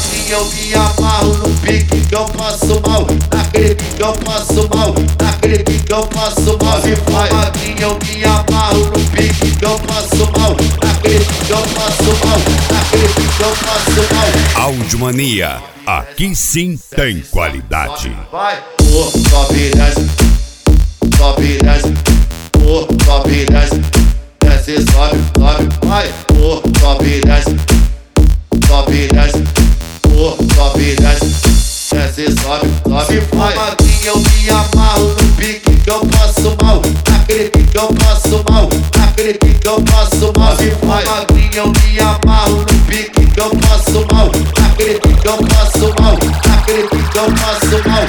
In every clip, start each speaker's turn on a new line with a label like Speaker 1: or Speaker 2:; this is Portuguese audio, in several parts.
Speaker 1: magrinha eu me amarro no pique que eu passo mal. Naquele pique eu passo mal. Naquele pique eu passo mal. Se for magrinha eu me amarro no pique que eu passo mal. Naquele pique eu passo mal. Naquele pique eu passo mal.
Speaker 2: Audiomania, aqui sim tem qualidade.
Speaker 1: Vai, sobe e desce, sobe e desce, sobe e desce, desce, sobe, sobe, vai, sobe e desce, sobe e desce, sobe e desce, desce, sobe, sobe. Se for magrinha eu me amarro no pique que eu passo mal. Naquele pique que eu passo mal. Naquele pique que eu passo mal. Se for magrinha eu me amarro no pique que eu passo mal. Naquele pique que eu passo mal. Naquele pique que eu passo mal.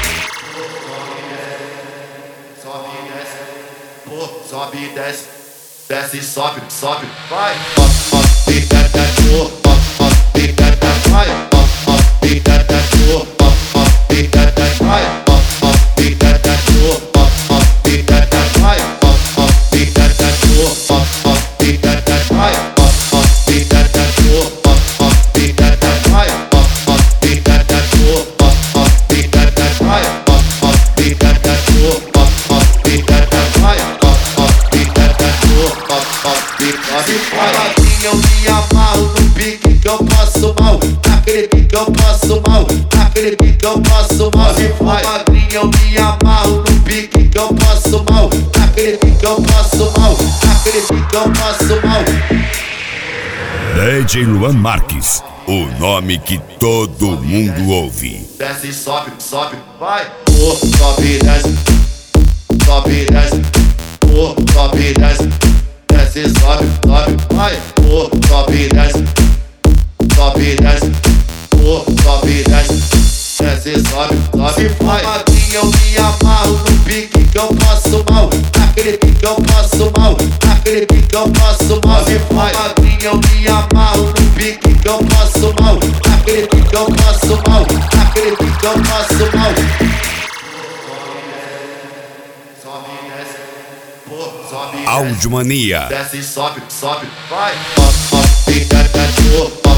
Speaker 1: Sobe e desce, sobe e desce, desce e sobe, sobe, vai. Sobe e desce, sobe e desce, vai. Sobe e desce, sobe e desce, vai. Sobe e desce, sobe e desce, vai. Sobe e desce, sobe e desce, vai. Sobe e desce, sobe e desce, vai. Sobe e desce, sobe e desce, vai. Sobe e desce, se for magrinha eu me amarro no pique que eu passo mal. Naquele pique que eu passo mal. Naquele pique que eu passo mal. Se for magrinha eu me amarro no pique que eu passo mal. Naquele pique que eu passo mal. Naquele pique que eu passo mal.
Speaker 2: DJ Luan Marques, o nome que todo mundo ouve.
Speaker 1: Desce e sobe, sobe, vai. Sobe e desce, sobe e desce, sobe e desce, desce, sobe, sobe, vai. Sobe e desce, sobe e desce, sobe e desce, desce, sobe, sobe. Se for magrinha eu me amarro no pique que eu passo mal. Naquele pique que eu passo mal. Naquele pique que eu passo mal. Se for magrinha eu me amarro no pique que eu passo mal. Naquele pique que eu passo mal. Naquele pique que eu passo mal. Sobe e desce, sobe e desce,
Speaker 2: Audiomania.
Speaker 1: desce e sobe, sobe, vai. Sobe e desce,